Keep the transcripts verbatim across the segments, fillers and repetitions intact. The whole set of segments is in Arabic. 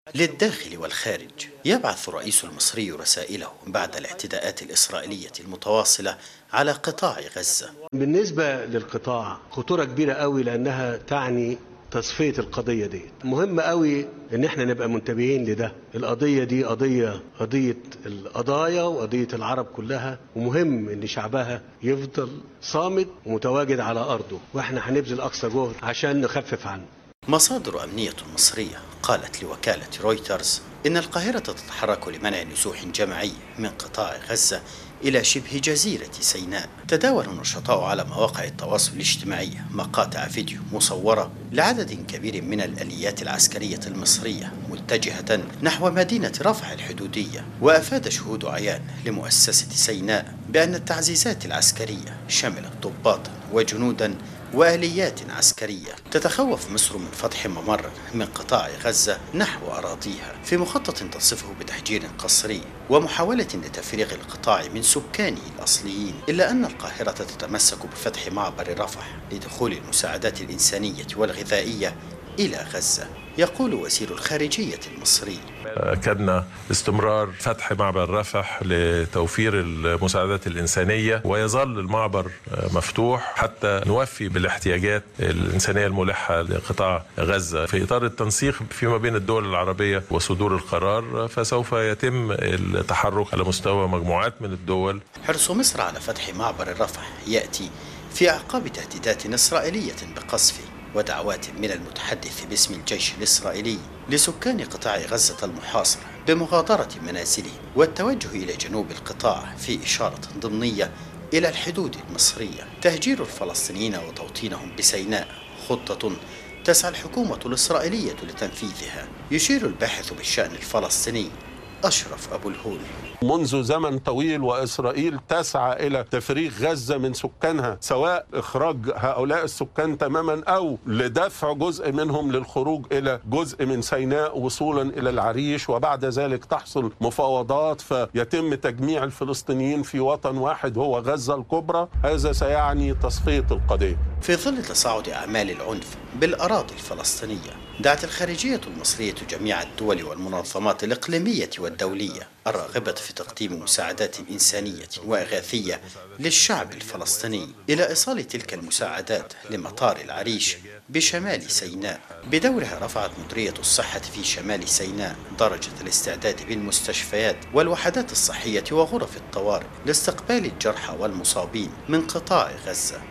للداخل والخارج. يبعث الرئيس المصري رسائله بعد الاعتداءات الإسرائيلية المتواصلة على قطاع غزة. بالنسبة للقطاع خطورة كبيرة قوي لأنها تعني تصفية القضية دي. مهم قوي ان احنا نبقى منتبهين لده. القضية دي قضية قضية القضايا وقضية العرب كلها، ومهم ان شعبها يفضل صامد ومتواجد على ارضه، واحنا هنبذل اقصى جهد عشان نخفف عنه. مصادر أمنية مصرية قالت لوكالة رويترز إن القاهرة تتحرك لمنع نزوح جماعي من قطاع غزة إلى شبه جزيرة سيناء. تداول النشطاء على مواقع التواصل الاجتماعي مقاطع فيديو مصورة لعدد كبير من الآليات العسكرية المصرية متجهة نحو مدينة رفح الحدودية. وأفاد شهود عيان لمؤسسة سيناء بأن التعزيزات العسكرية شملت ضباطا وجنودا وآليات عسكرية. تتخوف مصر من فتح ممر من قطاع غزة نحو أراضيها في مخطط تصفه بتحجير قسري ومحاولة لتفريغ القطاع من سكانه الأصليين، إلا أن القاهرة تتمسك بفتح معبر رفح لدخول المساعدات الإنسانية والغذائية إلى غزة. يقول وزير الخارجية المصري: أكدنا استمرار فتح معبر رفح لتوفير المساعدات الإنسانية، ويظل المعبر مفتوح حتى نوفي بالاحتياجات الإنسانية الملحة لقطاع غزة. في إطار التنسيق فيما بين الدول العربية وصدور القرار، فسوف يتم التحرك على مستوى مجموعات من الدول. حرص مصر على فتح معبر الرفح يأتي في أعقاب تهديدات إسرائيلية بقصفه ودعوات من المتحدث باسم الجيش الإسرائيلي لسكان قطاع غزة المحاصر بمغادرة منازلهم والتوجه إلى جنوب القطاع في إشارة ضمنية إلى الحدود المصرية. تهجير الفلسطينيين وتوطينهم بسيناء خطة تسعى الحكومة الإسرائيلية لتنفيذها. يشير الباحث بالشأن الفلسطيني أشرف أبو الهول: منذ زمن طويل وإسرائيل تسعى إلى تفريغ غزة من سكانها، سواء إخراج هؤلاء السكان تماما أو لدفع جزء منهم للخروج إلى جزء من سيناء وصولا إلى العريش، وبعد ذلك تحصل مفاوضات فيتم تجميع الفلسطينيين في وطن واحد هو غزة الكبرى. هذا سيعني تصفية القضية. في ظل تصاعد أعمال العنف بالأراضي الفلسطينية، دعت الخارجية المصرية جميع الدول والمنظمات الإقليمية والدولية الراغبة في تقديم مساعدات إنسانية وإغاثية للشعب الفلسطيني إلى إيصال تلك المساعدات لمطار العريش بشمال سيناء. بدورها رفعت مديرية الصحة في شمال سيناء درجة الاستعداد بالمستشفيات والوحدات الصحية وغرف الطوارئ لاستقبال الجرحى والمصابين من قطاع غزة.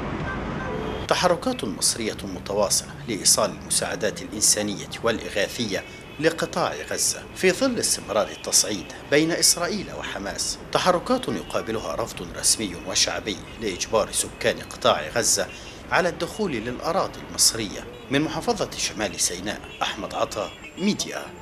تحركات مصرية متواصلة لإيصال المساعدات الإنسانية والإغاثية لقطاع غزة في ظل استمرار التصعيد بين إسرائيل وحماس. تحركات يقابلها رفض رسمي وشعبي لإجبار سكان قطاع غزة على الدخول للأراضي المصرية. من محافظة شمال سيناء، أحمد عطا، ميديا.